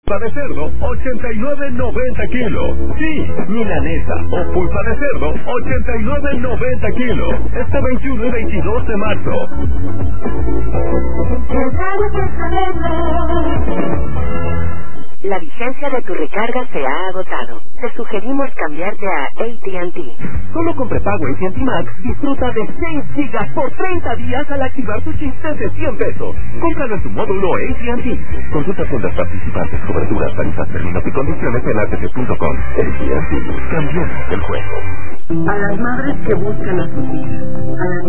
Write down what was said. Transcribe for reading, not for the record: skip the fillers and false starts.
Pulpa de cerdo, 89.90 kilos. Sí, milanesa o pulpa de cerdo, 89.90 kilos. Este 21 y 22 de marzo. La vigencia de tu recarga se ha agotado. Te sugerimos cambiarte a AT&T. Solo con prepago AT&T Max disfruta de 6 gigas por 30 días al activar tu chip desde 100 pesos. Cómpralo en tu módulo AT&T. Consulta tiendas participantes, coberturas, tarifas, términos y condiciones en AT&T.com. AT&T. Cambiemos el juego. A las madres que buscan a sus hijas. A las